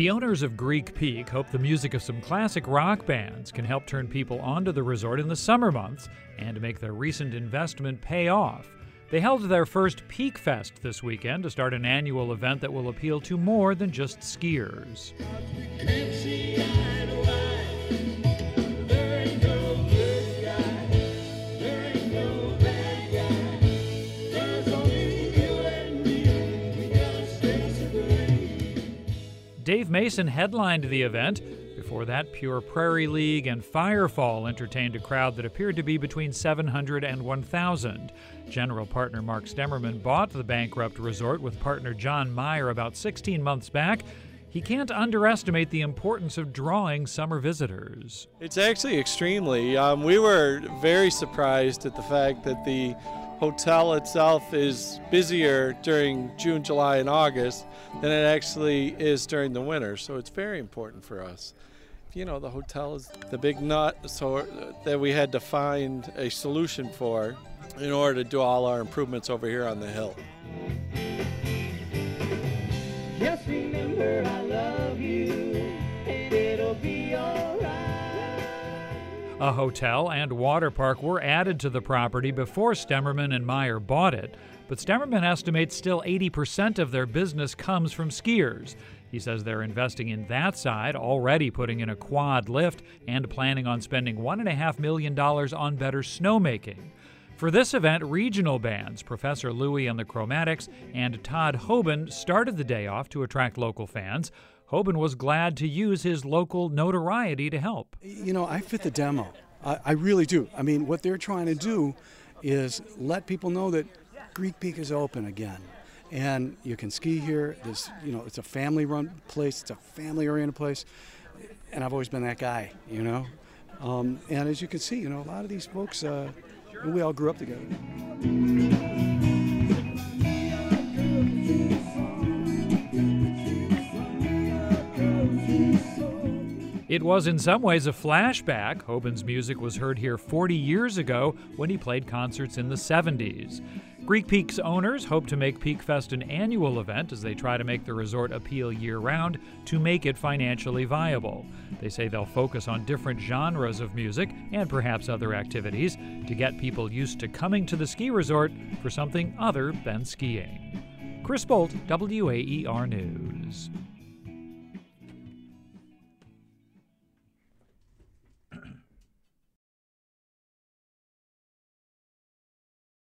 The owners of Greek Peak hope the music of some classic rock bands can help turn people onto the resort in the summer months and make their recent investment pay off. They held their first Peak Fest this weekend to start an annual event that will appeal to more than just skiers. Dave Mason headlined the event. Before that, Pure Prairie League and Firefall entertained a crowd that appeared to be between 700 and 1,000. General partner Mark Stemmerman bought the bankrupt resort with partner John Meyer about 16 months back. He can't underestimate the importance of drawing summer visitors. It's actually extremely. We were very surprised at the fact that the hotel itself is busier during June, July, and August than it actually is during the winter. So it's very important for us. You know, the hotel is the big nut, so that we had to find a solution for in order to do all our improvements over here on the hill. Just remember I love you, and it'll be all right. A hotel and water park were added to the property before Stemmerman and Meyer bought it, but Stemmerman estimates still 80% of their business comes from skiers. He says they're investing in that side, already putting in a quad lift and planning on spending $1.5 million on better snowmaking. For this event, regional bands, Professor Louie and the Chromatics and Todd Hoban, started the day off to attract local fans. Hoban was glad to use his local notoriety to help. You know, I fit the demo. I really do. I mean, what they're trying to do is let people know that Greek Peak is open again. And you can ski here. There's, you know, it's a family-run place. It's a family-oriented place. And I've always been that guy, you know. And as you can see, you know, a lot of these folks, we all grew up together. It was in some ways a flashback. Hoban's music was heard here 40 years ago when he played concerts in the 70s. Greek Peak's owners hope to make Peak Fest an annual event as they try to make the resort appeal year-round to make it financially viable. They say they'll focus on different genres of music and perhaps other activities to get people used to coming to the ski resort for something other than skiing. Chris Bolt, WAER News.